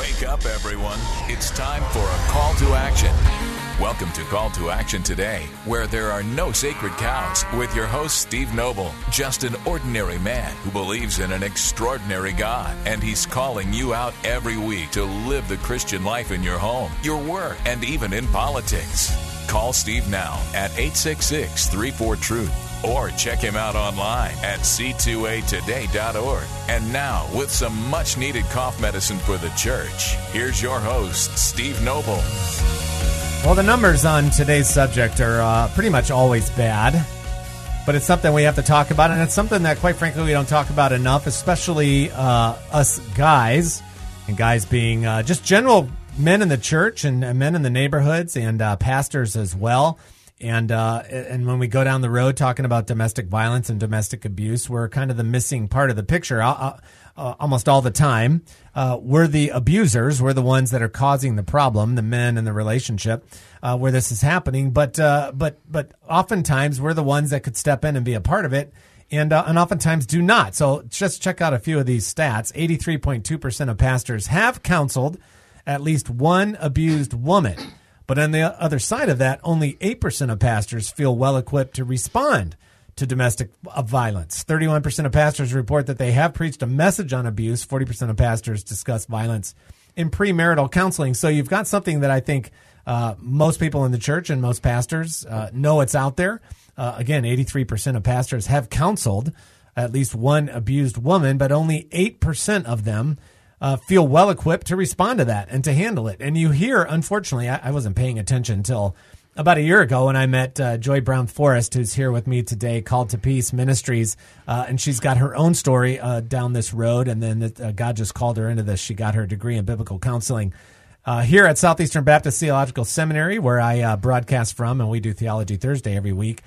Wake up, everyone. It's time for a call to action. Welcome to Call to Action Today, where there are no sacred cows, with your host, Steve Noble, just an ordinary man who believes in an extraordinary God, and he's calling you out every week to live the Christian life in your home, your work, and even in politics. Call Steve now at 866-34-TRUTH. Or check him out online at c2atoday.org. And now, with some much-needed cough medicine for the church, here's your host, Steve Noble. Well, the numbers on today's subject are pretty much always bad, but it's something we have to talk about, and it's something that, quite frankly, we don't talk about enough, especially us guys, and guys being just general men in the church and men in the neighborhoods and pastors as well. And when we go down the road talking about domestic violence and domestic abuse, we're kind of the missing part of the picture almost all the time. We're the abusers. We're the ones that are causing the problem, the men in the relationship where this is happening. But oftentimes we're the ones that could step in and be a part of it, and oftentimes do not. So just check out a few of these stats. 83.2% of pastors have counseled at least one abused woman. But on the other side of that, only 8% of pastors feel well-equipped to respond to domestic violence. 31% of pastors report that they have preached a message on abuse. 40% of pastors discuss violence in premarital counseling. So you've got something that I think most people in the church and most pastors know it's out there. Again, 83% of pastors have counseled at least one abused woman, but only 8% of them feel well-equipped to respond to that and to handle it. And you hear, unfortunately, I wasn't paying attention until about a year ago when I met Joy Brown Forrest, who's here with me today, Called to Peace Ministries, and she's got her own story down this road, and then God just called her into this. She got her degree in biblical counseling here at Southeastern Baptist Theological Seminary, where I broadcast from, and we do Theology Thursday every week.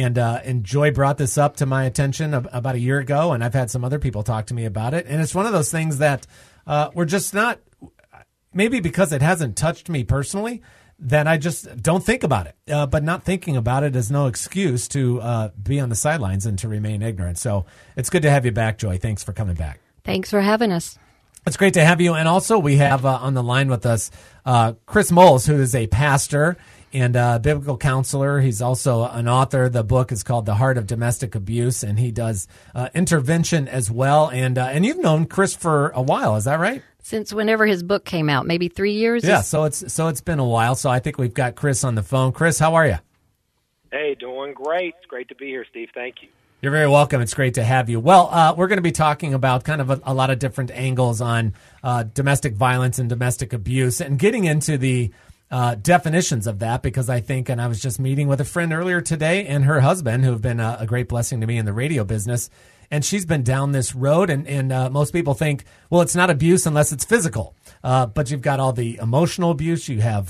And Joy brought this up to my attention about a year ago, and I've had some other people talk to me about it. And it's one of those things that we're just not, maybe because it hasn't touched me personally, that I just don't think about it. But not thinking about it is no excuse to be on the sidelines and to remain ignorant. So it's good to have you back, Joy. Thanks for coming back. Thanks for having us. It's great to have you. And also we have on the line with us Chris Moles, who is a pastor and a biblical counselor. He's also an author. The book is called The Heart of Domestic Abuse, and he does intervention as well. And you've known Chris for a while, is that right? Since whenever his book came out, maybe 3 years? Yeah, so it's been a while. So I think we've got Chris on the phone. Chris, how are you? Hey, doing great. It's great to be here, Steve. Thank you. You're very welcome. It's great to have you. Well, we're going to be talking about kind of a lot of different angles on domestic violence and domestic abuse, and getting into the definitions of that, because I think, and I was just meeting with a friend earlier today and her husband, who have been a great blessing to me in the radio business, and she's been down this road, and most people think, well, it's not abuse unless it's physical, but you've got all the emotional abuse, you have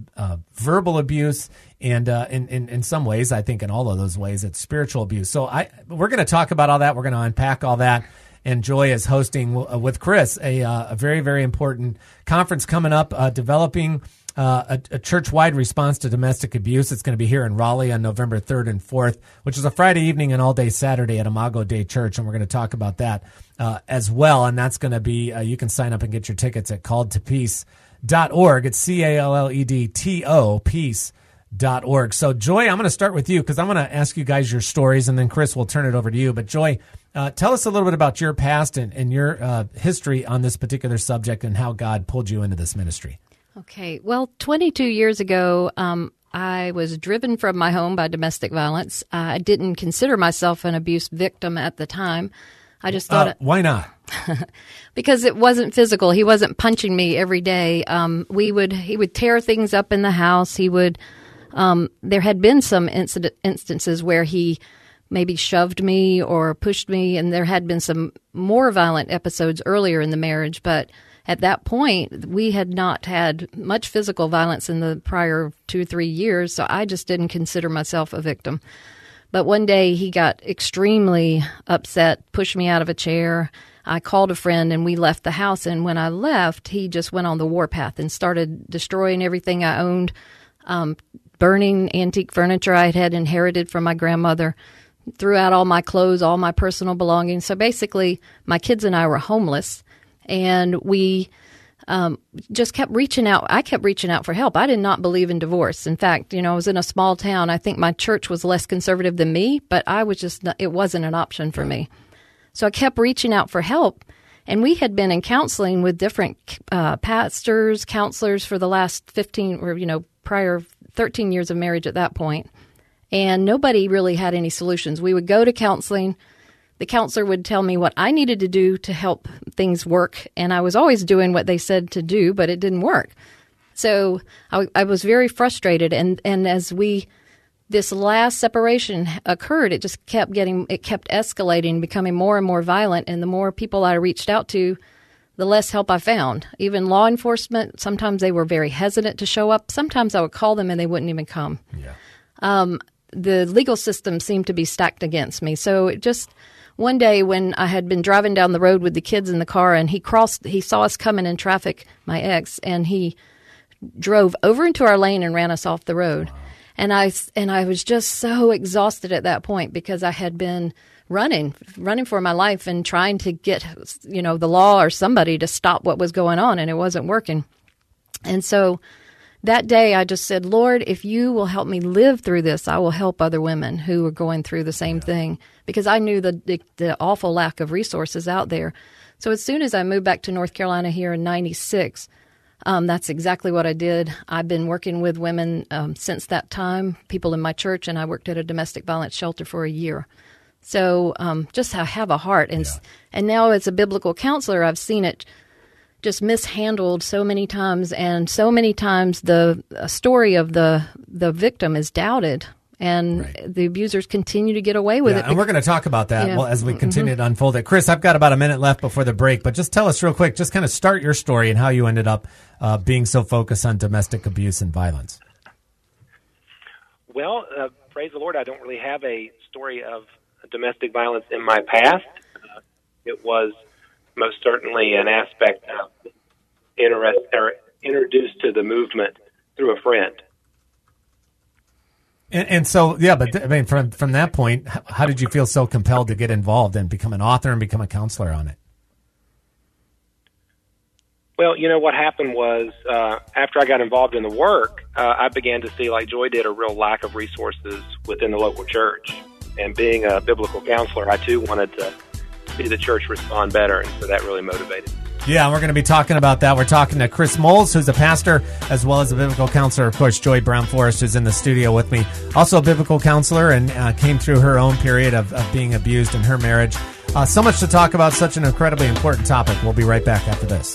verbal abuse, and in some ways, I think in all of those ways, it's spiritual abuse. So we're going to talk about all that. We're going to unpack all that. And Joy is hosting with Chris a very, very important conference coming up, developing a church-wide response to domestic abuse. It's going to be here in Raleigh on November 3rd and 4th, which is a Friday evening and all-day Saturday at Imago Dei Church, and we're going to talk about that as well. And that's going to be, you can sign up and get your tickets at calledtopeace.org. It's CALLEDTO, peace.org. So, Joy, I'm going to start with you because I'm going to ask you guys your stories, and then Chris will turn it over to you. But, Joy, tell us a little bit about your past and your history on this particular subject and how God pulled you into this ministry. Okay. Well, 22 years ago, I was driven from my home by domestic violence. I didn't consider myself an abuse victim at the time. I just thought... Why not? Because it wasn't physical. He wasn't punching me every day. He would tear things up in the house. He would... there had been some instances where he maybe shoved me or pushed me, and there had been some more violent episodes earlier in the marriage, but at that point, we had not had much physical violence in the prior 2 or 3 years, so I just didn't consider myself a victim. But one day, he got extremely upset, pushed me out of a chair. I called a friend, and we left the house, and when I left, he just went on the warpath and started destroying everything I owned, burning antique furniture I had inherited from my grandmother, threw out all my clothes, all my personal belongings. So basically, my kids and I were homeless, and we just kept reaching out. I kept reaching out for help. I did not believe in divorce. In fact, I was in a small town. I think my church was less conservative than me, but I was just not, it wasn't an option for me. So I kept reaching out for help. And we had been in counseling with different pastors, counselors for the last 15 or, prior 13 years of marriage at that point. And nobody really had any solutions. We would go to counseling. The counselor would tell me what I needed to do to help things work. And I was always doing what they said to do, but it didn't work. So I was very frustrated. And as this last separation occurred, it just kept escalating, becoming more and more violent. And the more people I reached out to, the less help I found. Even law enforcement, sometimes they were very hesitant to show up. Sometimes I would call them and they wouldn't even come. Yeah. The legal system seemed to be stacked against me. So it just one day when I had been driving down the road with the kids in the car and he saw us coming in traffic, my ex, and he drove over into our lane and ran us off the road. Wow. And I was just so exhausted at that point because I had been running for my life and trying to get, the law or somebody to stop what was going on, and it wasn't working. And so that day I just said, Lord, if you will help me live through this, I will help other women who are going through the same thing, because I knew the awful lack of resources out there. So as soon as I moved back to North Carolina here in 96, that's exactly what I did. I've been working with women since that time, people in my church, and I worked at a domestic violence shelter for a year. So just have a heart. And now as a biblical counselor, I've seen it just mishandled so many times, and so many times the story of the victim is doubted. And the abusers continue to get away with it. And we're going to talk about that as we continue to unfold it. Chris, I've got about a minute left before the break, but just tell us real quick, just kind of start your story and how you ended up being so focused on domestic abuse and violence. Well, praise the Lord, I don't really have a story of domestic violence in my past. It was most certainly an aspect of introduced to the movement through a friend. And so, but I mean, from that point, how did you feel so compelled to get involved and become an author and become a counselor on it? Well, what happened was after I got involved in the work, I began to see, like Joy did, a real lack of resources within the local church. And being a biblical counselor, I too wanted to see the church respond better, and so that really motivated me. Yeah, we're going to be talking about that. We're talking to Chris Moles, who's a pastor, as well as a biblical counselor. Of course, Joy Brown Forrest is in the studio with me. Also a biblical counselor, and came through her own period of being abused in her marriage. So much to talk about, such an incredibly important topic. We'll be right back after this.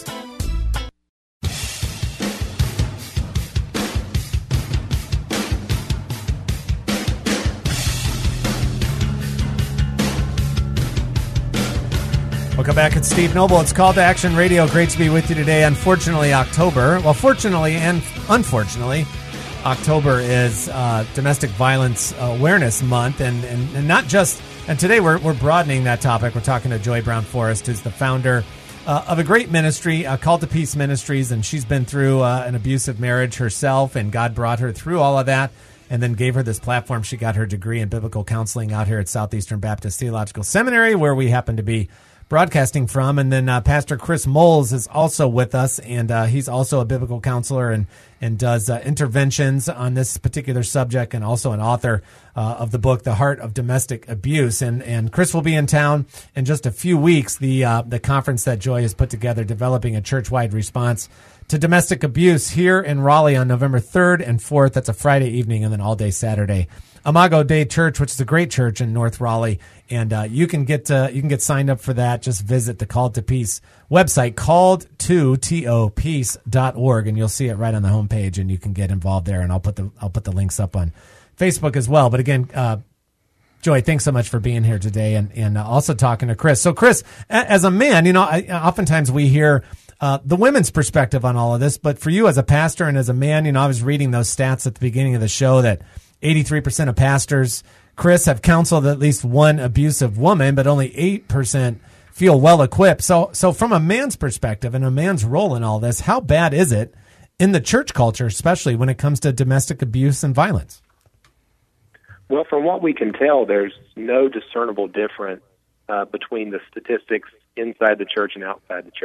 Welcome back. It's Steve Noble. It's Call to Action Radio. Great to be with you today. Unfortunately, fortunately and unfortunately, October is Domestic Violence Awareness Month, and not just. And today we're broadening that topic. We're talking to Joy Brown Forrest, who's the founder of a great ministry, Call to Peace Ministries, and she's been through an abusive marriage herself, and God brought her through all of that, and then gave her this platform. She got her degree in biblical counseling out here at Southeastern Baptist Theological Seminary, where we happen to be broadcasting from. And then Pastor Chris Moles is also with us, and he's also a biblical counselor and does interventions on this particular subject, and also an author of the book, The Heart of Domestic Abuse. And Chris will be in town in just a few weeks, the conference that Joy has put together, developing a church-wide response to domestic abuse here in Raleigh on November 3rd and 4th. That's a Friday evening, and then all day Saturday. Imago Dei Church, which is a great church in North Raleigh, and you can get signed up for that. Just visit the Called to Peace website, calledtopeace.org, and you'll see it right on the homepage, and you can get involved there. And I'll put the links up on Facebook as well. But again, Joy, thanks so much for being here today, and also talking to Chris. So, Chris, as a man, oftentimes we hear the women's perspective on all of this, but for you as a pastor and as a man, I was reading those stats at the beginning of the show that 83% of pastors, Chris, have counseled at least one abusive woman, but only 8% feel well equipped. So from a man's perspective and a man's role in all this, how bad is it in the church culture, especially when it comes to domestic abuse and violence? Well, from what we can tell, there's no discernible difference between the statistics inside the church and outside the church.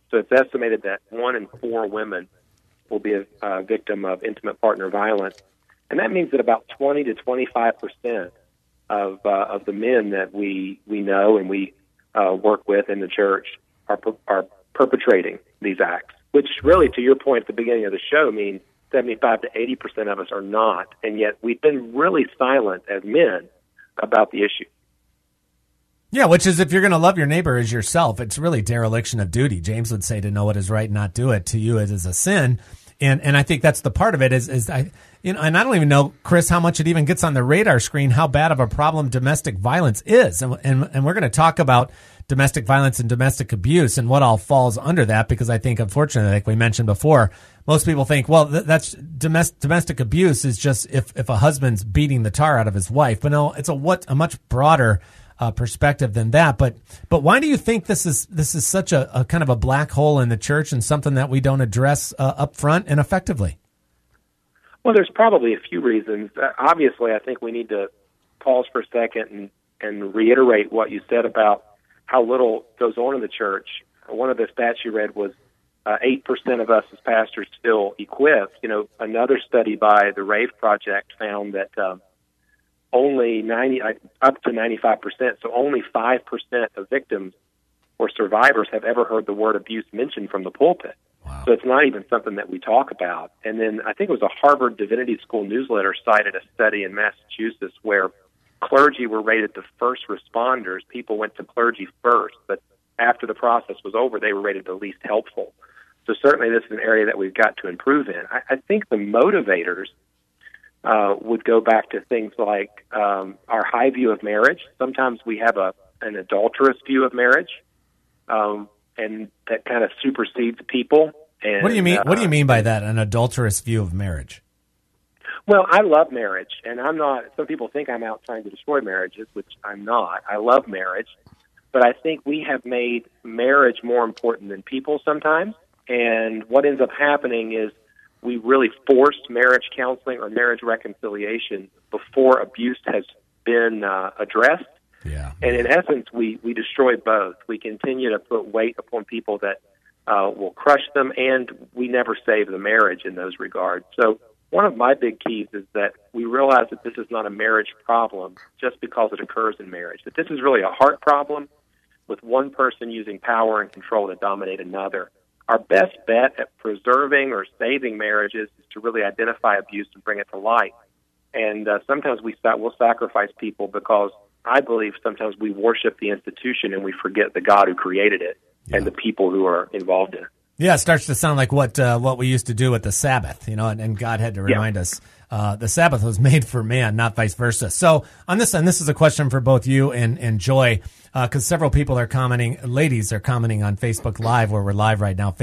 So it's estimated that 1 in 4 women will be a victim of intimate partner violence. And that means that about 20 to 25% of the men that we know and we work with in the church are perpetrating these acts, which really, to your point at the beginning of the show, means 75 to 80% of us are not. And yet we've been really silent as men about the issue. Yeah, which is, if you're going to love your neighbor as yourself, it's really dereliction of duty. James would say to know what is right and not do it. To you, it is a sin. And I think that's the part of it is and I don't even know, Chris, how much it even gets on the radar screen, how bad of a problem domestic violence is. And we're going to talk about domestic violence and domestic abuse and what all falls under that, because I think, unfortunately, like we mentioned before, most people think, well, that's domestic abuse is just if a husband's beating the tar out of his wife. But no, it's a much broader perspective than that. But why do you think this is such a kind of a black hole in the church and something that we don't address up front and effectively? Well, there's probably a few reasons. Obviously, I think we need to pause for a second and reiterate what you said about how little goes on in the church. One of the stats you read was 8% of us as pastors feel equipped. Another study by the Rave Project found that only up to 95%, so only 5% of victims or survivors have ever heard the word abuse mentioned from the pulpit. Wow. So it's not even something that we talk about. And then I think it was a Harvard Divinity School newsletter cited a study in Massachusetts where clergy were rated the first responders. People went to clergy first, but after the process was over, they were rated the least helpful. So certainly this is an area that we've got to improve in. I think the motivators would go back to things like our high view of marriage. Sometimes we have an adulterous view of marriage, and that kind of supersedes people. And, what do you mean? What do you mean by that? An adulterous view of marriage? Well, I love marriage, and I'm not. Some people think I'm out trying to destroy marriages, which I'm not. I love marriage, but I think we have made marriage more important than people sometimes. And what ends up happening is we really force marriage counseling or marriage reconciliation before abuse has been addressed. Yeah. And in essence, we destroy both. We continue to put weight upon people that will crush them, and we never save the marriage in those regards. So one of my big keys is that we realize that this is not a marriage problem just because it occurs in marriage, that this is really a heart problem with one person using power and control to dominate another. Our best bet at preserving or saving marriages is to really identify abuse and bring it to light. And sometimes we'll sacrifice people because I believe sometimes we worship the institution and we forget the God who created it and the people who are involved in it. Yeah, it starts to sound like what we used to do with the Sabbath, and God had to remind us the Sabbath was made for man, not vice versa. So on this end, this is a question for both you and Joy, because several people are commenting, ladies are commenting on Facebook Live, where we're live right now,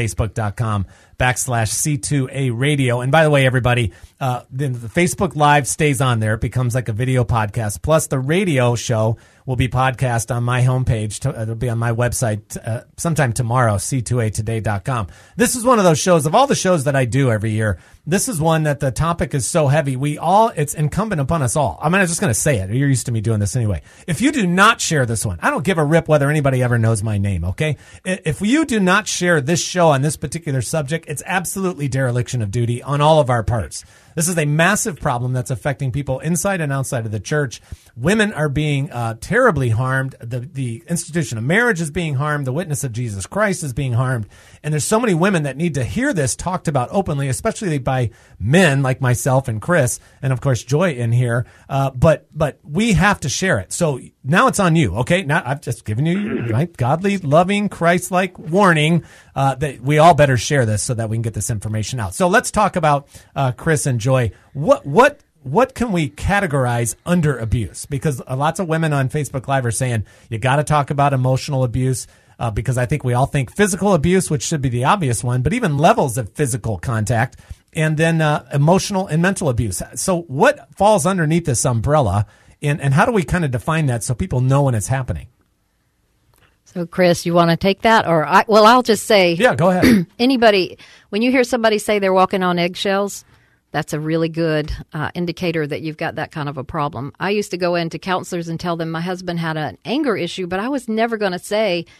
facebook.com/C2A radio. And by the way, everybody, the Facebook Live stays on there. It becomes like a video podcast. Plus the radio show will be podcast on my homepage. It'll be on my website sometime tomorrow, c2atoday.com. This is one of those shows, of all the shows that I do every year, this is one that the topic is so heavy. It's incumbent upon us all. I'm just going to say it. You're used to me doing this anyway. If you do not share this one, I don't give a rip whether anybody ever knows my name, okay? If you do not share this show on this particular subject, it's absolutely dereliction of duty on all of our parts. This is a massive problem that's affecting people inside and outside of the church. Women are being terribly harmed. The institution of marriage is being harmed. The witness of Jesus Christ is being harmed. And there's so many women that need to hear this talked about openly, especially by men like myself and Chris, and of course Joy in here. But we have to share it. So now it's on you, okay? Now I've just given you right godly, loving, Christ-like warning that we all better share this so that we can get this information out. So let's talk about Chris and Joy. What can we categorize under abuse? Because lots of women on Facebook Live are saying you got to talk about emotional abuse, because I think we all think physical abuse, which should be the obvious one, but even levels of physical contact, and then emotional and mental abuse. So what falls underneath this umbrella, and how do we kind of define that so people know when it's happening? So, Chris, you want to take that? Or I'll just say. Yeah, go ahead. Anybody, when you hear somebody say they're walking on eggshells, that's a really good indicator that you've got that kind of a problem. I used to go into counselors and tell them my husband had an anger issue, but I was never going to say,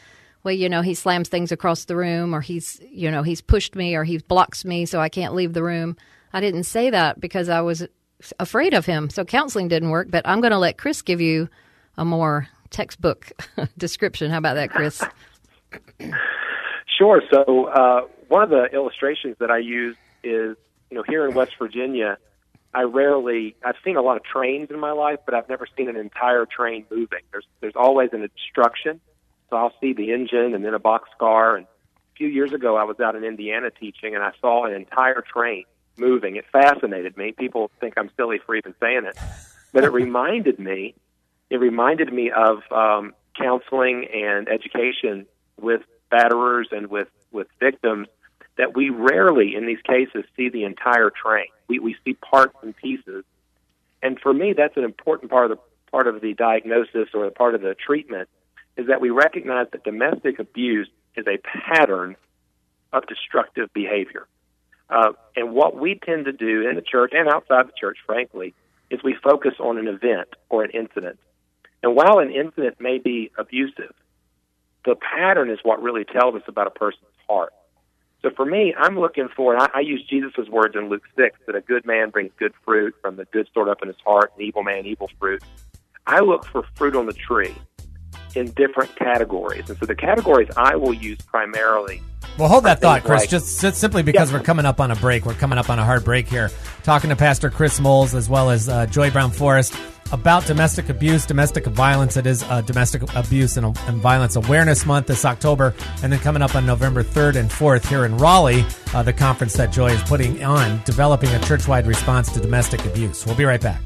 well, he slams things across the room, or he's pushed me, or he blocks me so I can't leave the room. I didn't say that because I was afraid of him. So counseling didn't work, but I'm going to let Chris give you a more textbook description. How about that, Chris? Sure. So one of the illustrations that I use is, here in West Virginia, I've seen a lot of trains in my life, but I've never seen an entire train moving. There's always an obstruction. So I'll see the engine and then a boxcar. And a few years ago, I was out in Indiana teaching, and I saw an entire train moving. It fascinated me. People think I'm silly for even saying it, but it reminded me of counseling and education with batterers and with victims, that we rarely in these cases see the entire train. We see parts and pieces. And for me, that's an important part of the diagnosis, or a part of the treatment, is that we recognize that domestic abuse is a pattern of destructive behavior. And what we tend to do in the church and outside the church, frankly, is we focus on an event or an incident. And while an incident may be abusive, the pattern is what really tells us about a person's heart. So for me, I'm looking for, and I use Jesus' words in Luke 6, that a good man brings good fruit from the good stored up in his heart, and evil man, evil fruit. I look for fruit on the tree in different categories. And so the categories I will use primarily. Well, hold that thought, Chris, just simply because we're coming up on a break. We're coming up on a hard break here, talking to Pastor Chris Moles as well as Joy Brown Forrest about domestic abuse, domestic violence. It is Domestic Abuse and Violence Awareness Month this October, and then coming up on November 3rd and 4th here in Raleigh, the conference that Joy is putting on, developing a church-wide response to domestic abuse. We'll be right back.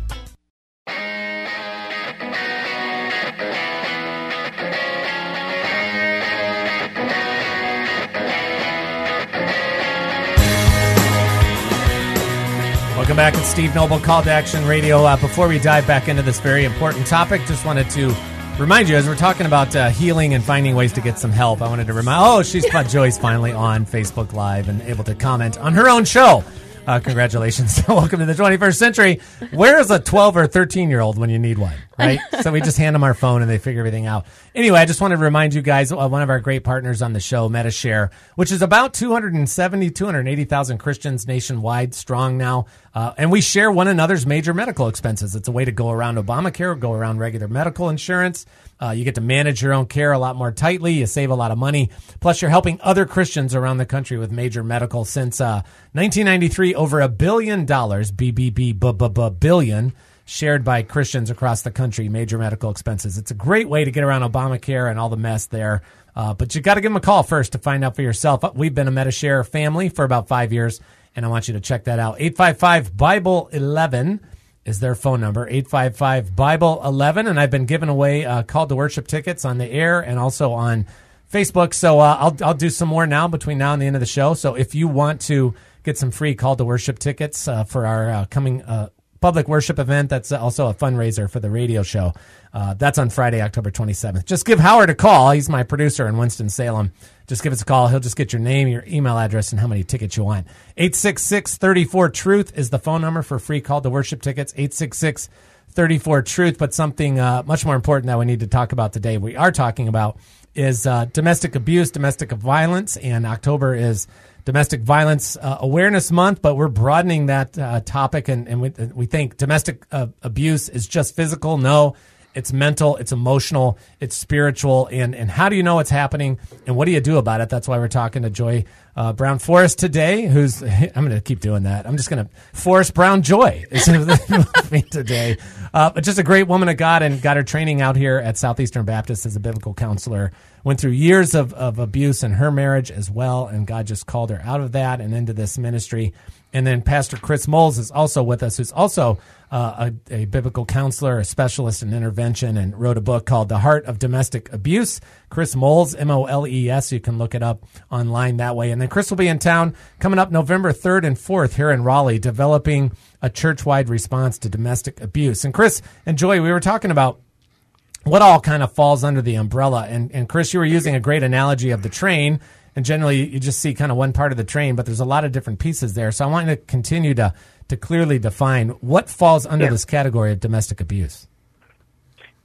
Welcome back. It's Steve Noble, Call to Action Radio. Before we dive back into this very important topic, just wanted to remind you, as we're talking about healing and finding ways to get some help, I wanted to remind, Joy's finally on Facebook Live and able to comment on her own show. Congratulations. Welcome to the 21st century. Where is a 12 or 13-year-old when you need one, right? So we just hand them our phone and they figure everything out. Anyway, I just wanted to remind you guys, one of our great partners on the show, Medi-Share, which is about 280,000 Christians nationwide strong now. And we share one another's major medical expenses. It's a way to go around Obamacare, go around regular medical insurance. You get to manage your own care a lot more tightly. You save a lot of money. Plus, you're helping other Christians around the country with major medical. Since 1993, over $1 billion, billion, shared by Christians across the country, major medical expenses. It's a great way to get around Obamacare and all the mess there. But you got to give them a call first to find out for yourself. We've been a Medi-Share family for about 5 years, and I want you to check that out. 855-BIBLE-11 is their phone number, 855-BIBLE-11. And I've been giving away Call to Worship tickets on the air and also on Facebook. So I'll do some more now between now and the end of the show. So if you want to get some free Call to Worship tickets for our coming public worship event, that's also a fundraiser for the radio show. That's on Friday, October 27th. Just give Howard a call. He's my producer in Winston-Salem. Just give us a call. He'll just get your name, your email address, and how many tickets you want. 866-34-TRUTH is the phone number for free Call to Worship tickets, 866-34-TRUTH. But something much more important that we need to talk about today, we are talking about, is domestic abuse, domestic violence, and October is Domestic Violence Awareness Month, but we're broadening that topic, and we think domestic abuse is just physical. No, it's mental, it's emotional, it's spiritual, and how do you know it's happening, and what do you do about it? That's why we're talking to Joy Brown Forrest today, who's, I'm going to keep doing that. I'm just going to, Forrest Brown Joy is with me today. But just a great woman of God, and got her training out here at Southeastern Baptist as a biblical counselor. Went through years of abuse in her marriage as well, and God just called her out of that and into this ministry. And then Pastor Chris Moles is also with us, who's also a biblical counselor, a specialist in intervention, and wrote a book called The Heart of Domestic Abuse. Chris Moles, Moles. You can look it up online that way. And then Chris will be in town coming up November 3rd and 4th here in Raleigh, developing a church-wide response to domestic abuse. And Chris and Joy, we were talking about what all kind of falls under the umbrella. And Chris, you were using a great analogy of the train. And generally, you just see kind of one part of the train, but there's a lot of different pieces there. So I want you to continue to clearly define what falls under this category of domestic abuse.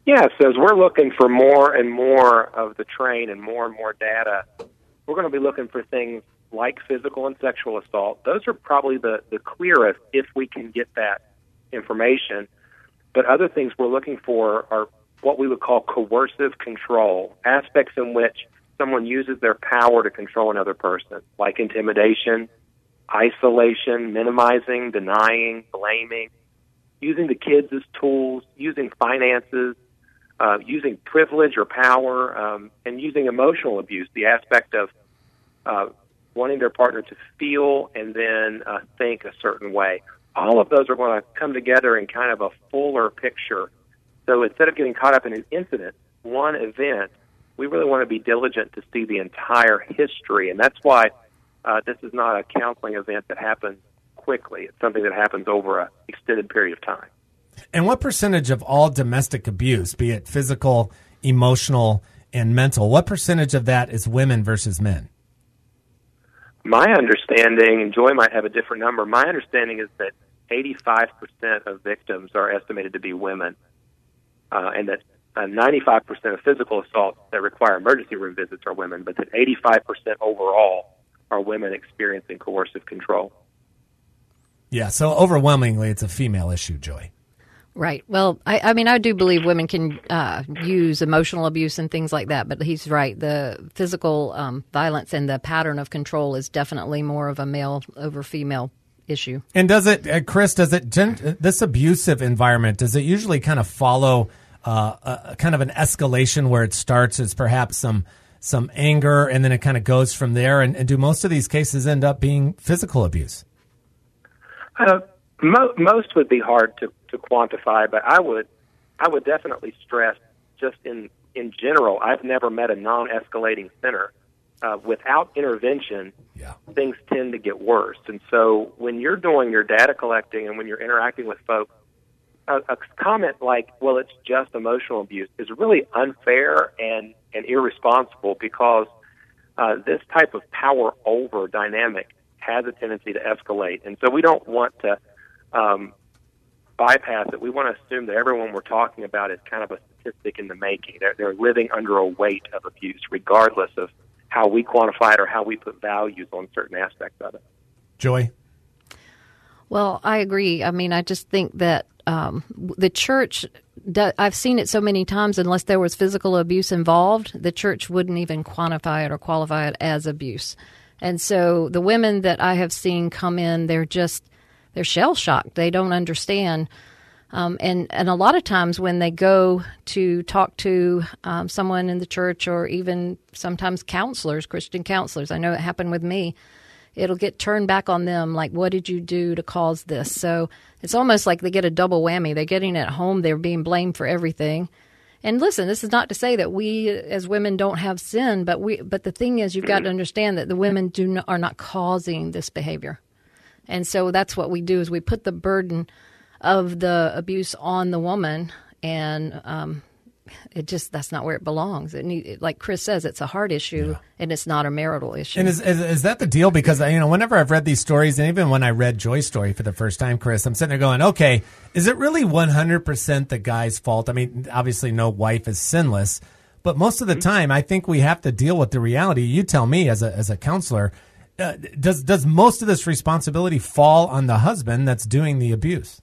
Yes, as we're looking for more and more of the train and more data, we're going to be looking for things like physical and sexual assault. Those are probably the clearest if we can get that information. But other things we're looking for are what we would call coercive control, aspects in which someone uses their power to control another person, like intimidation, isolation, minimizing, denying, blaming, using the kids as tools, using finances, using privilege or power, and using emotional abuse, the aspect of wanting their partner to feel and then think a certain way. All of those are going to come together in kind of a fuller picture. So instead of getting caught up in an incident, one event, we really want to be diligent to see the entire history. And that's why this is not a counseling event that happens quickly. It's something that happens over an extended period of time. And what percentage of all domestic abuse, be it physical, emotional, and mental, what percentage of that is women versus men? My understanding, and Joy might have a different number, my understanding is that 85% of victims are estimated to be women, and that 95% of physical assaults that require emergency room visits are women, but that 85% overall are women experiencing coercive control. Yeah, so overwhelmingly it's a female issue, Joy. Right. Well, I mean, I do believe women can use emotional abuse and things like that, but he's right. The physical violence and the pattern of control is definitely more of a male over female issue. And does it, Chris, this abusive environment, does it usually kind of follow kind of an escalation where it starts as perhaps some anger and then it kind of goes from there? And do most of these cases end up being physical abuse? Most would be hard to quantify, but I would definitely stress, just in general, I've never met a non-escalating center. Without intervention, things tend to get worse. And so when you're doing your data collecting and when you're interacting with folks, a comment like, well, it's just emotional abuse is really unfair and irresponsible, because this type of power over dynamic has a tendency to escalate. And so we don't want to bypass it. We want to assume that everyone we're talking about is kind of a statistic in the making. They're living under a weight of abuse, regardless of how we quantify it or how we put values on certain aspects of it. Joy? Well, I agree. I mean, I just think that the church, I've seen it so many times, unless there was physical abuse involved, the church wouldn't even quantify it or qualify it as abuse. And so the women that I have seen come in, they're shell-shocked. They don't understand. And a lot of times when they go to talk to someone in the church, or even sometimes counselors, Christian counselors, I know it happened with me, it'll get turned back on them, like, what did you do to cause this? So it's almost like they get a double whammy. They're getting it at home. They're being blamed for everything. And listen, this is not to say that we as women don't have sin, but the thing is, you've got to understand that the women are not causing this behavior. And so that's what we do, is we put the burden of the abuse on the woman, and that's not where it belongs. Like Chris says, it's a heart issue, and it's not a marital issue. And is that the deal? Because whenever I've read these stories, and even when I read Joy's story for the first time, Chris, I'm sitting there going, okay, is it really 100% the guy's fault? I mean, obviously no wife is sinless, but most of the time I think we have to deal with the reality. You tell me as a counselor, does most of this responsibility fall on the husband that's doing the abuse?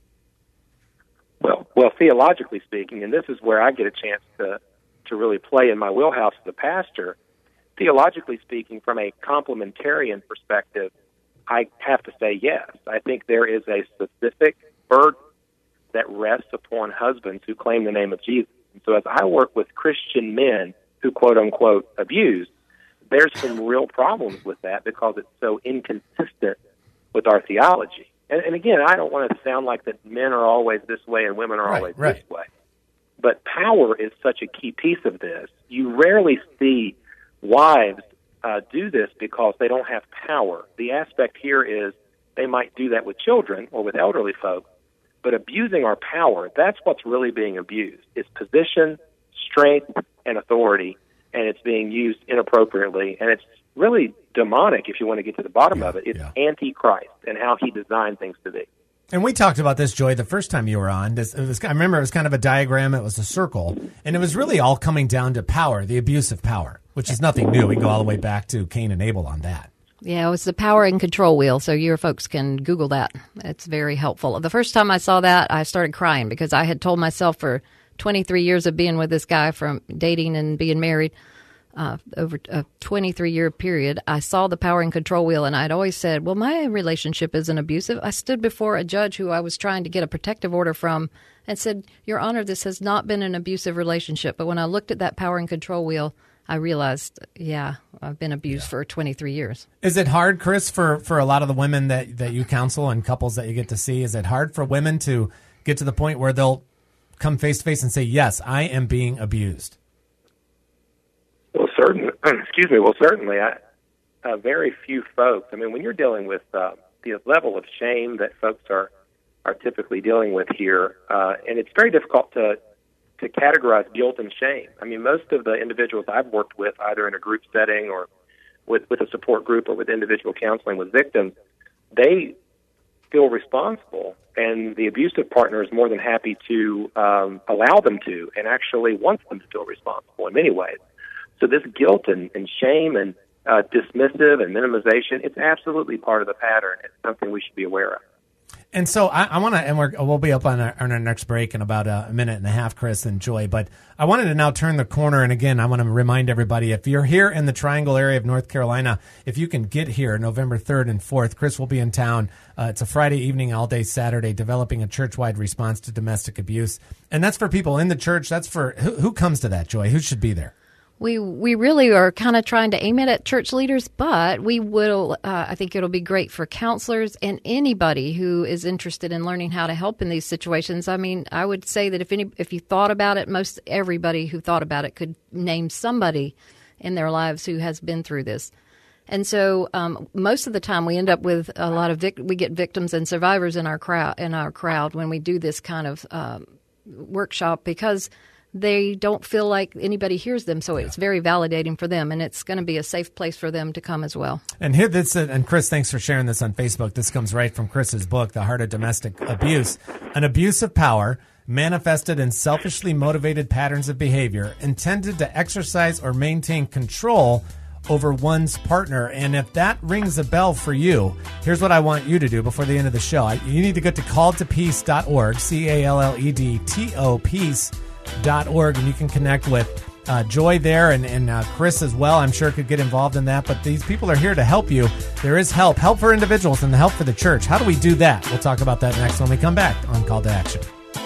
Well, theologically speaking, and this is where I get a chance to really play in my wheelhouse as a pastor, theologically speaking, from a complementarian perspective, I have to say yes. I think there is a specific burden that rests upon husbands who claim the name of Jesus. And so as I work with Christian men who, quote-unquote, abuse, there's some real problems with that, because it's so inconsistent with our theology. And again, I don't want to sound like that men are always this way and women are always this way. But power is such a key piece of this. You rarely see wives do this because they don't have power. The aspect here is they might do that with children or with elderly folks, but abusing our power, that's what's really being abused. It's position, strength, and authority, and it's being used inappropriately, and it's really demonic if you want to get to the bottom of it. It's anti-Christ and how he designed things to be. And we talked about this, Joy, the first time you were on. I remember it was kind of a diagram. It was a circle. And it was really all coming down to power, the abuse of power, which is nothing new. We can go all the way back to Cain and Abel on that. Yeah, it was the power and control wheel, so your folks can Google that. It's very helpful. The first time I saw that, I started crying because I had told myself for 23 years of being with this guy, from dating and being married, over a 23-year period, I saw the power and control wheel, and I'd always said, well, my relationship isn't abusive. I stood before a judge who I was trying to get a protective order from and said, Your Honor, this has not been an abusive relationship. But when I looked at that power and control wheel, I realized, I've been abused for 23 years. Is it hard, Chris, for a lot of the women that you counsel and couples that you get to see, is it hard for women to get to the point where they'll come face to face and say, yes, I am being abused? Well, certainly. Very few folks. I mean, when you're dealing with the level of shame that folks are typically dealing with here, and it's very difficult to categorize guilt and shame. I mean, most of the individuals I've worked with, either in a group setting or with a support group or with individual counseling with victims, they feel responsible, and the abusive partner is more than happy to allow them to, and actually wants them to feel responsible in many ways. So this guilt and shame and dismissive and minimization, it's absolutely part of the pattern. It's something we should be aware of. And so I want to, and we'll be up on our next break in about a minute and a half, Chris and Joy. But I wanted to now turn the corner. And again, I want to remind everybody, if you're here in the Triangle area of North Carolina, if you can get here November 3rd and 4th, Chris will be in town. It's a Friday evening, all day Saturday, developing a church-wide response to domestic abuse. And that's for people in the church. That's for who comes to that, Joy? Who should be there? We really are kind of trying to aim it at church leaders, but we will. I think it'll be great for counselors and anybody who is interested in learning how to help in these situations. I mean, I would say that if you thought about it, most everybody who thought about it could name somebody in their lives who has been through this. And so most of the time we end up with a lot of we get victims and survivors in our crowd when we do this kind of workshop, because they don't feel like anybody hears them, so it's very validating for them, and it's going to be a safe place for them to come as well. And here, and Chris, thanks for sharing this on Facebook. This comes right from Chris's book, The Heart of Domestic Abuse. An abuse of power manifested in selfishly motivated patterns of behavior intended to exercise or maintain control over one's partner. And if that rings a bell for you, here's what I want you to do before the end of the show. You need to go to calledtopeace.org, CALLEDTO, peace.org, and you can connect with Joy there and Chris as well. I'm sure could get involved in that, but these people are here to help you. There is help for individuals and help for the church. How do we do that? We'll talk about that next when we come back on Call to Action.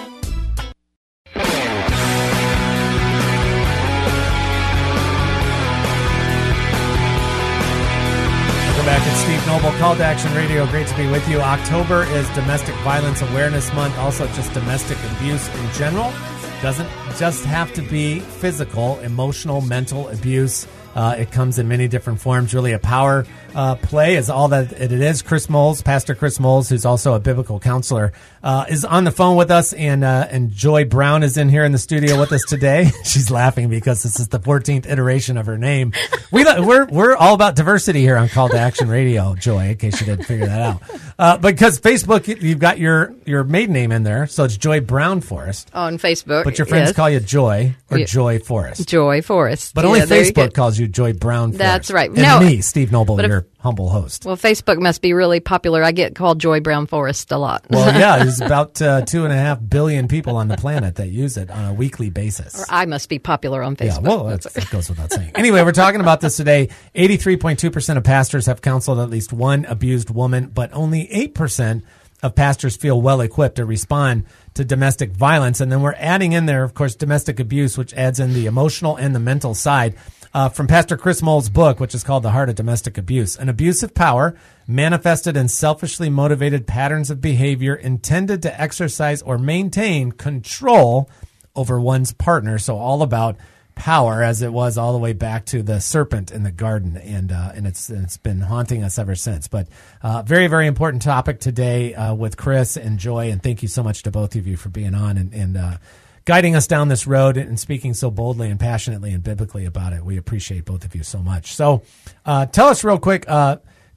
Back at Steve Noble, Call to Action Radio. Great to be with you. October is Domestic Violence Awareness Month, also just domestic abuse in general. Doesn't just have to be physical, emotional, mental abuse. It comes in many different forms. Really a power play is all that it is. Chris Moles, Pastor Chris Moles, who's also a biblical counselor, is on the phone with us, and Joy Brown is in here in the studio with us today. She's laughing because this is the 14th iteration of her name. We're all about diversity here on Call to Action Radio, Joy, in case you didn't figure that out. Because Facebook, you've got your maiden name in there, so it's Joy Brown Forrest. On Facebook. But your friends call you Joy or Joy Forrest. Joy Forrest. But only Facebook calls you Joy Brown Forrest. That's right. And me, Steve Noble, your humble host. Well, Facebook must be really popular. I get called Joy Brown Forrest a lot. Well, yeah, there's about 2.5 billion people on the planet that use it on a weekly basis. Or I must be popular on Facebook. Yeah, well, that goes without saying. Anyway, we're talking about this today. 83.2% of pastors have counseled at least one abused woman, but only 8% of pastors feel well-equipped to respond to domestic violence. And then we're adding in there, of course, domestic abuse, which adds in the emotional and the mental side. From Pastor Chris Moles' book, which is called The Heart of Domestic Abuse. An abuse of power manifested in selfishly motivated patterns of behavior intended to exercise or maintain control over one's partner. So all about power, as it was all the way back to the serpent in the garden, and it's been haunting us ever since. But very, very important topic today with Chris and Joy, and thank you so much to both of you for being on and guiding us down this road and speaking so boldly and passionately and biblically about it. We appreciate both of you so much. So tell us real quick,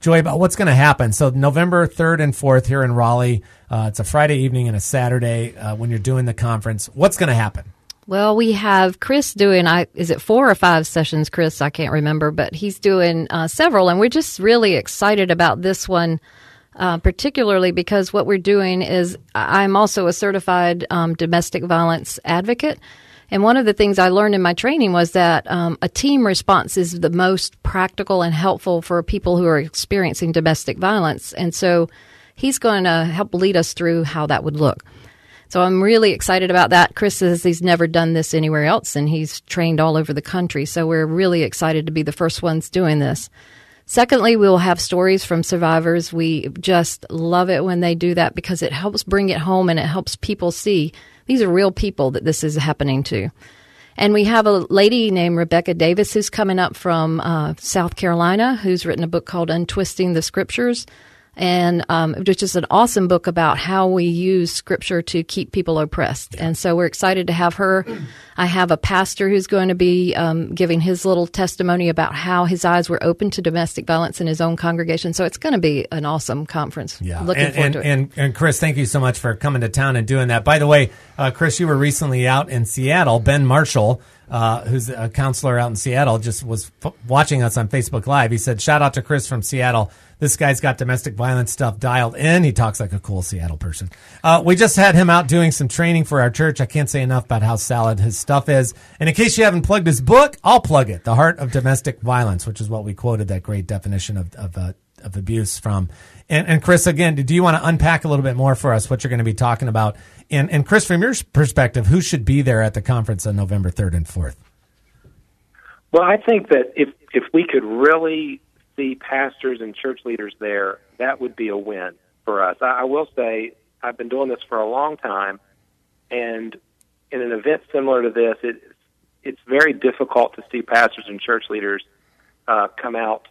Joy, about what's going to happen. So November 3rd and 4th here in Raleigh. It's a Friday evening and a Saturday when you're doing the conference. What's going to happen? Well, we have Chris doing, is it 4 or 5 sessions, Chris? I can't remember, but he's doing several, and we're just really excited about this one, particularly because what we're doing is I'm also a certified domestic violence advocate, and one of the things I learned in my training was that a team response is the most practical and helpful for people who are experiencing domestic violence, and so he's going to help lead us through how that would look. So I'm really excited about that. Chris says he's never done this anywhere else, and he's trained all over the country. So we're really excited to be the first ones doing this. Secondly, we will have stories from survivors. We just love it when they do that because it helps bring it home and it helps people see these are real people that this is happening to. And we have a lady named Rebecca Davis who's coming up from South Carolina who's written a book called Untwisting the Scriptures. And which is an awesome book about how we use Scripture to keep people oppressed. And so we're excited to have her. I have a pastor who's going to be giving his little testimony about how his eyes were open to domestic violence in his own congregation. So it's going to be an awesome conference. Yeah. Looking forward to it. And Chris, thank you so much for coming to town and doing that. By the way, Chris, you were recently out in Seattle. Ben Marshall, who's a counselor out in Seattle, just was watching us on Facebook Live. He said, shout out to Chris from Seattle. This guy's got domestic violence stuff dialed in. He talks like a cool Seattle person. We just had him out doing some training for our church. I can't say enough about how solid his stuff is. And in case you haven't plugged his book, I'll plug it. The Heart of Domestic Violence, which is what we quoted that great definition of abuse from. And Chris, again, do you want to unpack a little bit more for us what you're going to be talking about? And Chris, from your perspective, who should be there at the conference on November 3rd and 4th? Well, I think that if we could really see pastors and church leaders there, that would be a win for us. I will say I've been doing this for a long time, and in an event similar to this, it's very difficult to see pastors and church leaders come out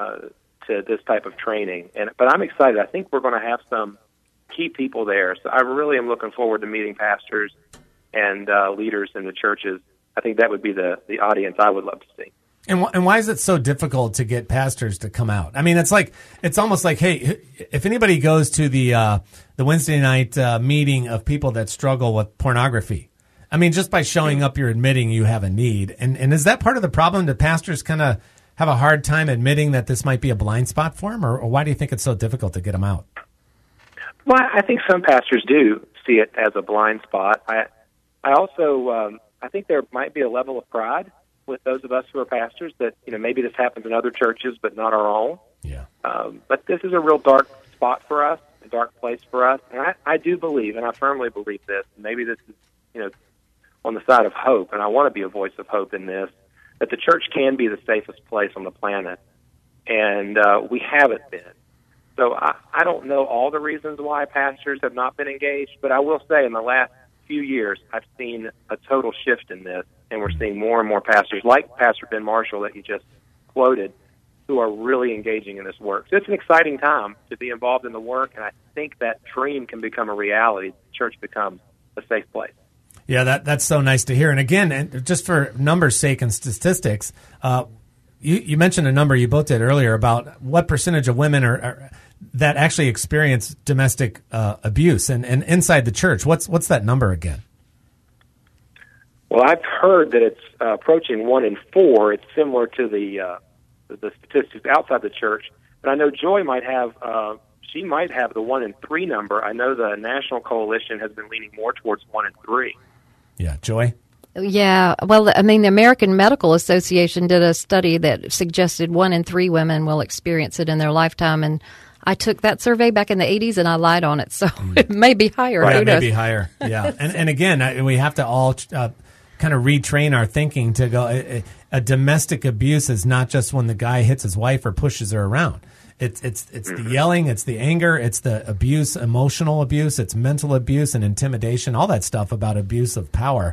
to this type of training. But I'm excited. I think we're going to have some key people there. So I really am looking forward to meeting pastors and leaders in the churches. I think that would be the audience I would love to see. And why is it so difficult to get pastors to come out? I mean, it's almost like, hey, if anybody goes to the Wednesday night meeting of people that struggle with pornography, I mean, just by showing up, you're admitting you have a need. And is that part of the problem? Do pastors kind of have a hard time admitting that this might be a blind spot for them, or why do you think it's so difficult to get them out? Well, I think some pastors do see it as a blind spot. I also I think there might be a level of pride with those of us who are pastors that, maybe this happens in other churches, but not our own. Yeah. But this is a real dark spot for us, a dark place for us. And I do believe, and I firmly believe this, and maybe this is, on the side of hope, and I want to be a voice of hope in this, that the church can be the safest place on the planet. And we haven't been. So I don't know all the reasons why pastors have not been engaged, but I will say in the last few years, I've seen a total shift in this, and we're seeing more and more pastors, like Pastor Ben Marshall that you just quoted, who are really engaging in this work. So it's an exciting time to be involved in the work, and I think that dream can become a reality. The church becomes a safe place. Yeah, that's so nice to hear. And again, and just for numbers' sake and statistics, you mentioned a number you both did earlier about what percentage of women are that actually experience domestic abuse, and inside the church. What's that number again? Well, I've heard that it's approaching 1 in 4. It's similar to the statistics outside the church, but I know Joy might have she might have the 1 in 3 number. I know the National Coalition has been leaning more towards 1 in 3. Yeah, Joy. Yeah, well, I mean, the American Medical Association did a study that suggested 1 in 3 women will experience it in their lifetime, and I took that survey back in the 80s and I lied on it, so it may be higher. Right, it may be higher. Yeah, and again, we have to all kind of retrain our thinking to go. A domestic abuse is not just when the guy hits his wife or pushes her around. It's the yelling, it's the anger, it's the abuse, emotional abuse, it's mental abuse and intimidation, all that stuff about abuse of power.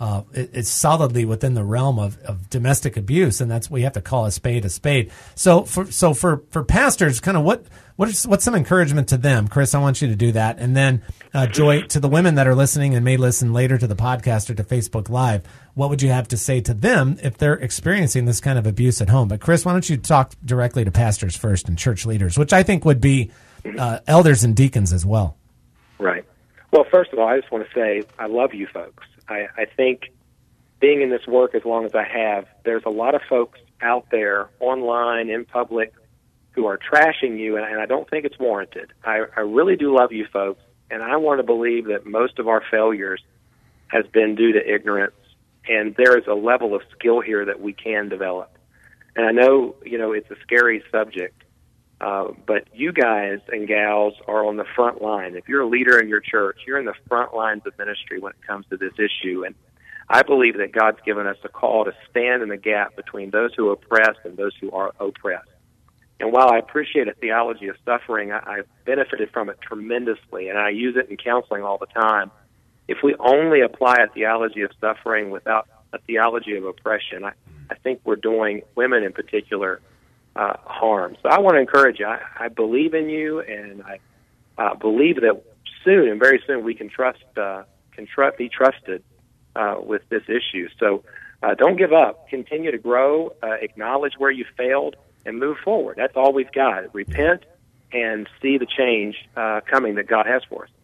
it's solidly within the realm of domestic abuse, and that's we have to call a spade a spade. So for pastors, kind of what's some encouragement to them, Chris? I want you to do that, and then Joy, to the women that are listening and may listen later to the podcast or to Facebook Live, what would you have to say to them if they're experiencing this kind of abuse at home? But Chris, why don't you talk directly to pastors first and church leaders, which I think would be elders and deacons as well. Right. Well, first of all, I just want to say I love you folks. I think being in this work as long as I have, there's a lot of folks out there online, in public, who are trashing you, and I don't think it's warranted. I really do love you folks, and I want to believe that most of our failures has been due to ignorance, and there is a level of skill here that we can develop. And I know, it's a scary subject, but you guys and gals are on the front line. If you're a leader in your church, you're in the front lines of ministry when it comes to this issue. And I believe that God's given us a call to stand in the gap between those who are oppressed and those who are oppressed. And while I appreciate a theology of suffering, I've benefited from it tremendously, and I use it in counseling all the time. If we only apply a theology of suffering without a theology of oppression, I think we're doing women in particular harm. So I want to encourage you. I believe in you, and I believe that soon, and very soon, we can be trusted with this issue. So don't give up. Continue to grow. Acknowledge where you failed, and move forward. That's all we've got. Repent and see the change coming that God has for us.